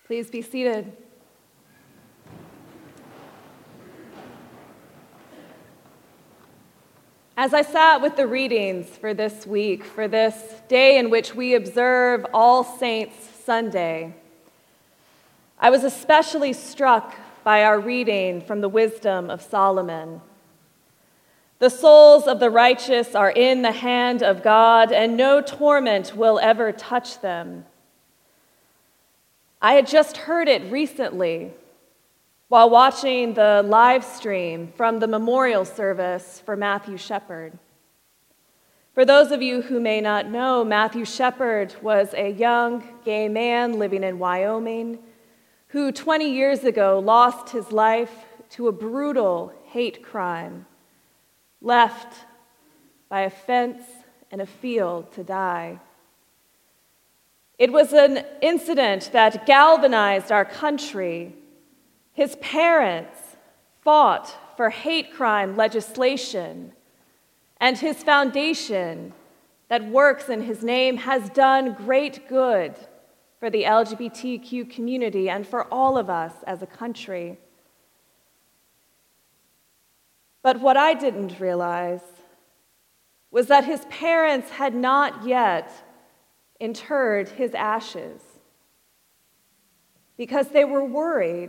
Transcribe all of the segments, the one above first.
Please be seated. As I sat with the readings for this week, for this day in which we observe All Saints Sunday, I was especially struck by our reading from the Wisdom of Solomon. The souls of the righteous are in the hand of God, and no torment will ever touch them. I had just heard it recently while watching the live stream from the memorial service for Matthew Shepard. For those of you who may not know, Matthew Shepard was a young gay man living in Wyoming who 20 years ago lost his life to a brutal hate crime, left by a fence in a field to die. It was an incident that galvanized our country. His parents fought for hate crime legislation, and his foundation that works in his name has done great good for the LGBTQ community and for all of us as a country. But what I didn't realize was that his parents had not yet interred his ashes because they were worried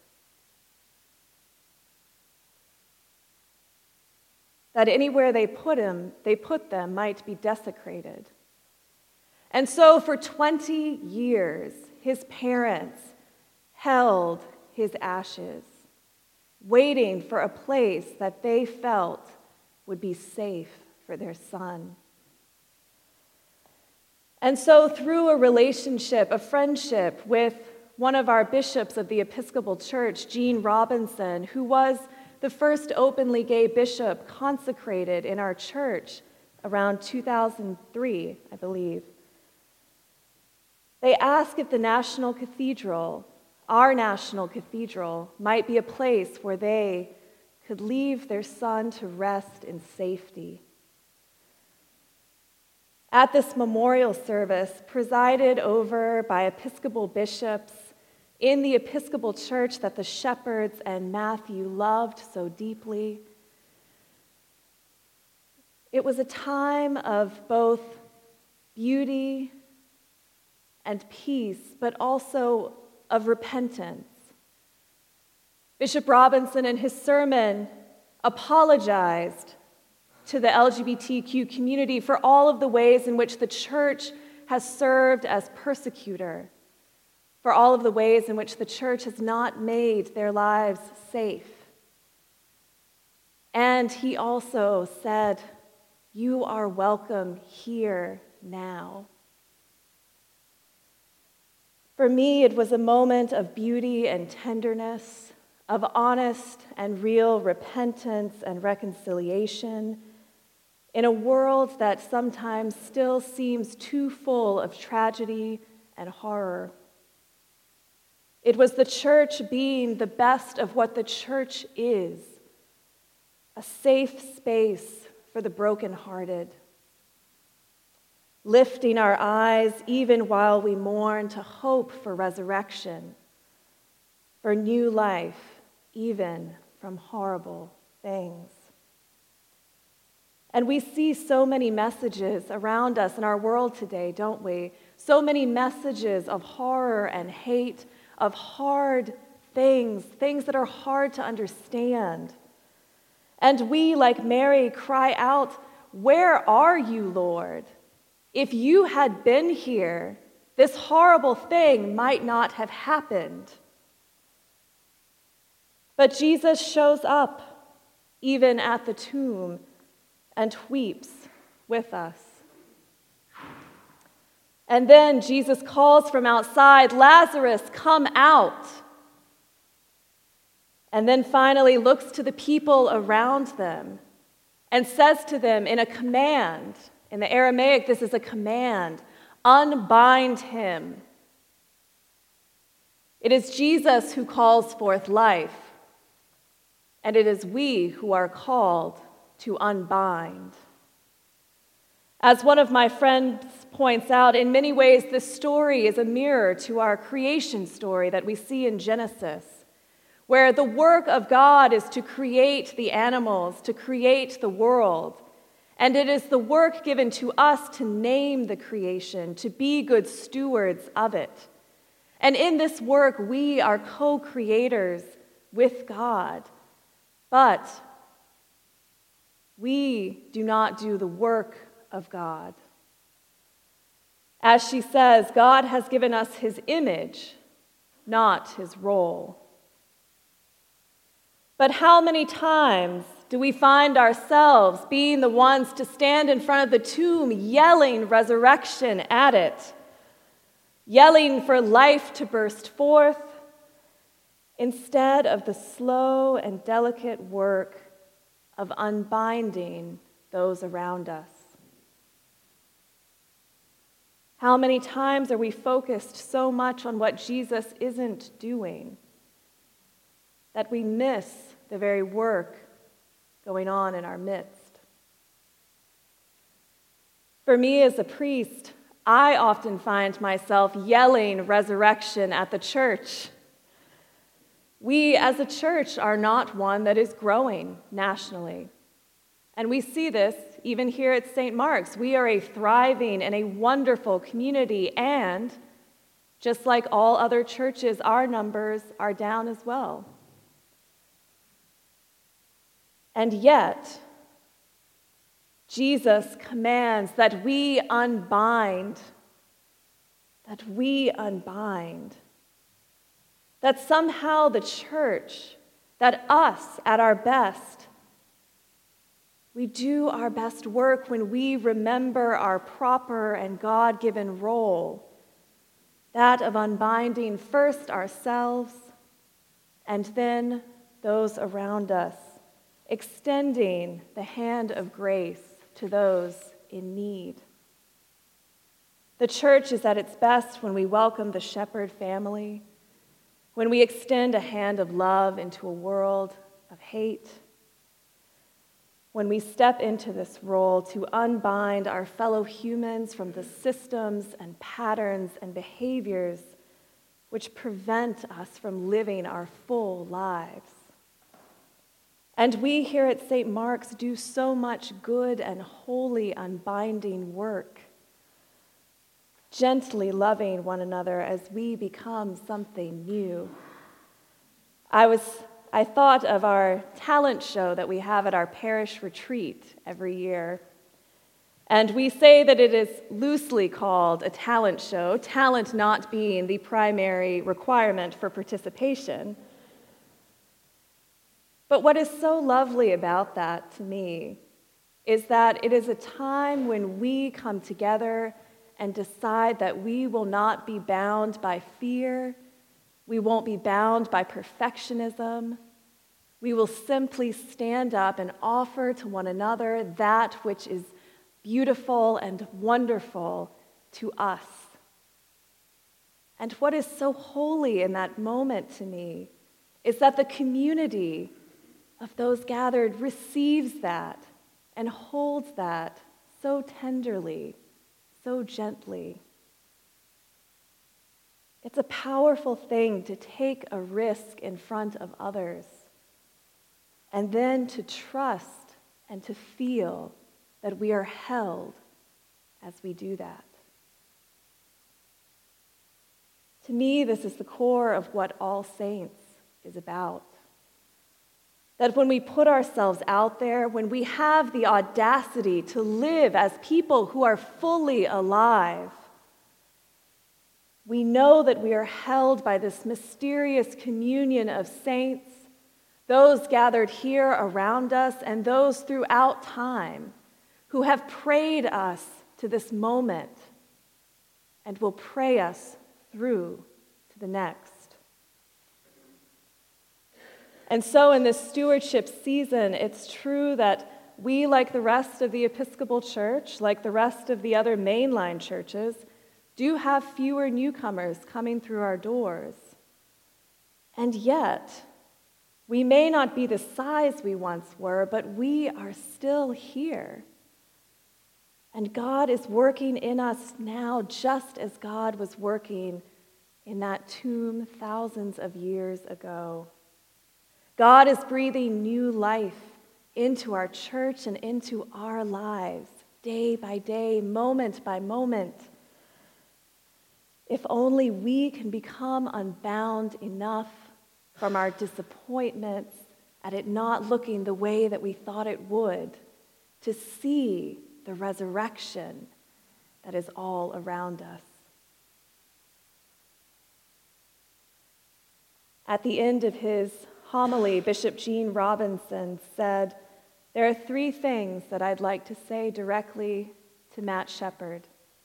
that anywhere they put them might be desecrated. And so for 20 years, his parents held his ashes, waiting for a place that they felt would be safe for their son. And so through a relationship, a friendship with one of our bishops of the Episcopal Church, Gene Robinson, who was the first openly gay bishop consecrated in our church around 2003, I believe, they asked if the National Cathedral, our National Cathedral, might be a place where they could leave their son to rest in safety. At this memorial service, presided over by Episcopal bishops in the Episcopal Church that the Shepherds and Matthew loved so deeply, it was a time of both beauty and peace, but also of repentance. Bishop Robinson, in his sermon, apologized to the LGBTQ community for all of the ways in which the church has served as persecutor, for all of the ways in which the church has not made their lives safe. And he also said, "You are welcome here now." For me, it was a moment of beauty and tenderness, of honest and real repentance and reconciliation in a world that sometimes still seems too full of tragedy and horror. It was the church being the best of what the church is, a safe space for the brokenhearted, lifting our eyes even while we mourn to hope for resurrection, for new life, even from horrible things. And we see so many messages around us in our world today, don't we? So many messages of horror and hate, of hard things that are hard to understand. And we, like Mary, cry out, "Where are you, Lord? If you had been here, this horrible thing might not have happened." But Jesus shows up, even at the tomb, and weeps with us. And then Jesus calls from outside, "Lazarus, come out." And then finally looks to the people around them and says to them in a command, in the Aramaic, this is a command, "Unbind him." It is Jesus who calls forth life, and it is we who are called to unbind. As one of my friends points out, in many ways, this story is a mirror to our creation story that we see in Genesis, where the work of God is to create the animals, to create the world. And it is the work given to us to name the creation, to be good stewards of it. And in this work, we are co-creators with God. But we do not do the work of God. As she says, God has given us his image, not his role. But how many times do we find ourselves being the ones to stand in front of the tomb yelling resurrection at it, yelling for life to burst forth, instead of the slow and delicate work of unbinding those around us? How many times are we focused so much on what Jesus isn't doing that we miss the very work going on in our midst? For me as a priest, I often find myself yelling resurrection at the church. We as a church are not one that is growing nationally. And we see this even here at St. Mark's. We are a thriving and a wonderful community, and just like all other churches, our numbers are down as well. And yet, Jesus commands that we unbind, that somehow the church, that us at our best, we do our best work when we remember our proper and God-given role, that of unbinding first ourselves and then those around us, extending the hand of grace to those in need. The church is at its best when we welcome the shepherd family, when we extend a hand of love into a world of hate, when we step into this role to unbind our fellow humans from the systems and patterns and behaviors which prevent us from living our full lives. And we here at St. Mark's do so much good and holy unbinding work, gently loving one another as we become something new. I thought of our talent show that we have at our parish retreat every year. And we say that it is loosely called a talent show, talent not being the primary requirement for participation. But what is so lovely about that to me is that it is a time when we come together and decide that we will not be bound by fear. We won't be bound by perfectionism. We will simply stand up and offer to one another that which is beautiful and wonderful to us. And what is so holy in that moment to me is that the community of those gathered receives that and holds that so tenderly, so gently. It's a powerful thing to take a risk in front of others and then to trust and to feel that we are held as we do that. To me, this is the core of what All Saints is about. That when we put ourselves out there, when we have the audacity to live as people who are fully alive, we know that we are held by this mysterious communion of saints, those gathered here around us and those throughout time who have prayed us to this moment and will pray us through to the next. And so in this stewardship season, it's true that we, like the rest of the Episcopal Church, like the rest of the other mainline churches, do have fewer newcomers coming through our doors. And yet, we may not be the size we once were, but we are still here. And God is working in us now just as God was working in that tomb thousands of years ago. God is breathing new life into our church and into our lives, day by day, moment by moment. If only we can become unbound enough from our disappointments at it not looking the way that we thought it would, to see the resurrection that is all around us. At the end of his homily, Bishop Gene Robinson said, "There are 3 things that I'd like to say directly to Matt Shepard.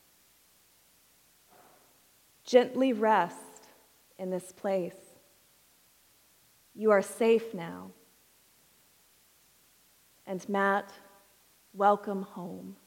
Gently rest in this place. You are safe now. And Matt, welcome home."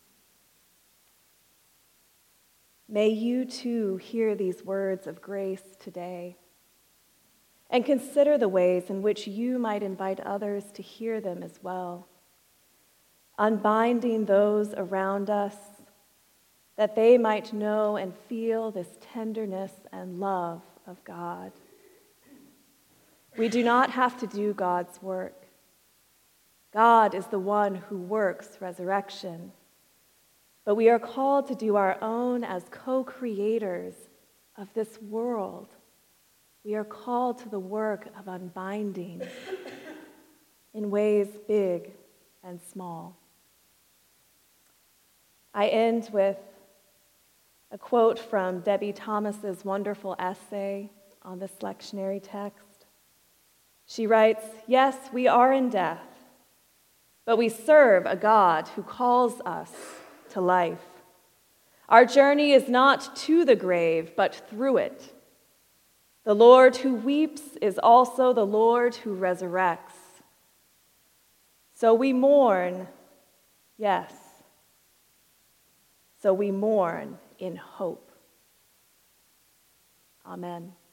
May you too hear these words of grace today and consider the ways in which you might invite others to hear them as well, unbinding those around us that they might know and feel this tenderness and love of God. We do not have to do God's work. God is the one who works resurrection. But we are called to do our own as co-creators of this world. We are called to the work of unbinding in ways big and small. I end with a quote from Debbie Thomas's wonderful essay on this lectionary text. She writes, "Yes, we are in death, but we serve a God who calls us to life. Our journey is not to the grave, but through it. The Lord who weeps is also the Lord who resurrects. So we mourn, yes. So we mourn in hope." Amen.